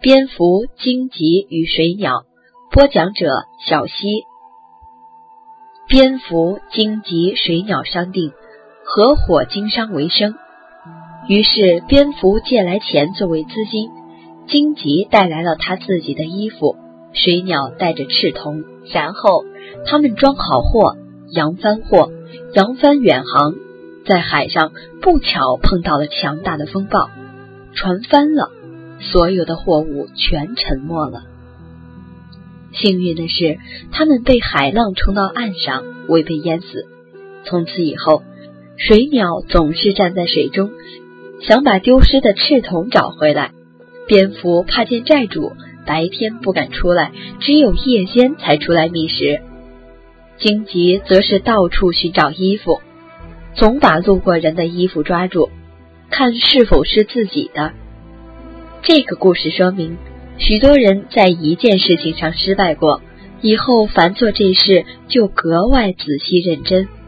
蝙蝠、荆棘与水鸟，播讲者小溪。蝙蝠、荆棘、水鸟商定，合伙经商为生。于是蝙蝠借来钱作为资金，荆棘带来了他自己的衣服，水鸟带着赤铜，然后他们装好货，扬帆远航，在海上不巧碰到了强大的风暴，船翻了，所有的货物全沉没了。幸运的是，他们被海浪冲到岸上，未被淹死。从此以后，水鸟总是站在水中，想把丢失的赤铜找回来。蝙蝠怕见债主，白天不敢出来，只有夜间才出来觅食。荆棘则是到处寻找衣服，总把路过人的衣服抓住，看是否是自己的。这个故事说明，许多人在一件事情上失败过，以后凡做这事就格外仔细认真。